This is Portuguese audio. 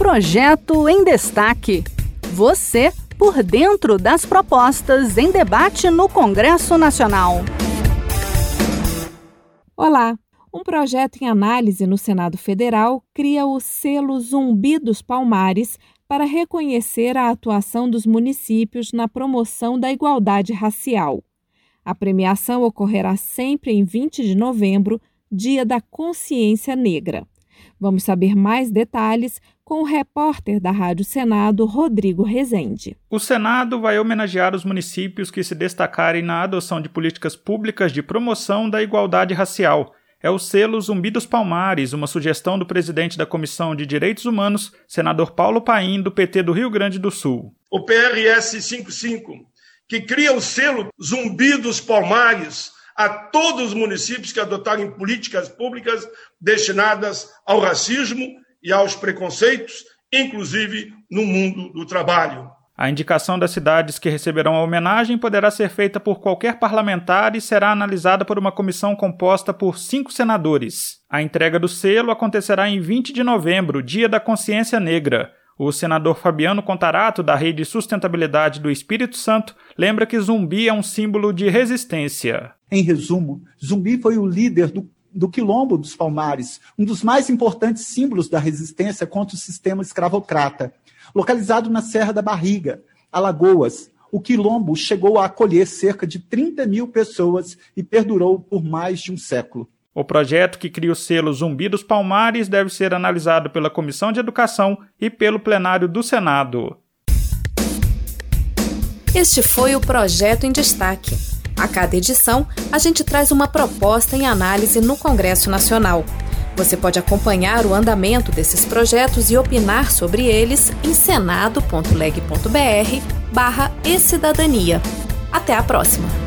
Projeto em Destaque. Você por dentro das propostas em debate no Congresso Nacional. Olá! Um projeto em análise no Senado Federal cria o selo Zumbi dos Palmares para reconhecer a atuação dos municípios na promoção da igualdade racial. A premiação ocorrerá sempre em 20 de novembro, Dia da Consciência Negra. Vamos saber mais detalhes com o repórter da Rádio Senado, Rodrigo Rezende. O Senado vai homenagear os municípios que se destacarem na adoção de políticas públicas de promoção da igualdade racial. É o selo Zumbi dos Palmares, uma sugestão do presidente da Comissão de Direitos Humanos, senador Paulo Paim, do PT do Rio Grande do Sul. O PRS 55, que cria o selo Zumbi dos Palmares a todos os municípios que adotarem políticas públicas destinadas ao racismo e aos preconceitos, inclusive no mundo do trabalho. A indicação das cidades que receberão a homenagem poderá ser feita por qualquer parlamentar e será analisada por uma comissão composta por 5 senadores. A entrega do selo acontecerá em 20 de novembro, Dia da Consciência Negra. O senador Fabiano Contarato, da Rede Sustentabilidade do Espírito Santo, lembra que Zumbi é um símbolo de resistência. Em resumo, Zumbi foi o líder do Quilombo dos Palmares, um dos mais importantes símbolos da resistência contra o sistema escravocrata. Localizado na Serra da Barriga, Alagoas, o Quilombo chegou a acolher cerca de 30 mil pessoas e perdurou por mais de um século. O projeto que cria o selo Zumbi dos Palmares deve ser analisado pela Comissão de Educação e pelo plenário do Senado. Este foi o Projeto em Destaque. A cada edição, a gente traz uma proposta em análise no Congresso Nacional. Você pode acompanhar o andamento desses projetos e opinar sobre eles em senado.leg.br/ecidadania. Até a próxima!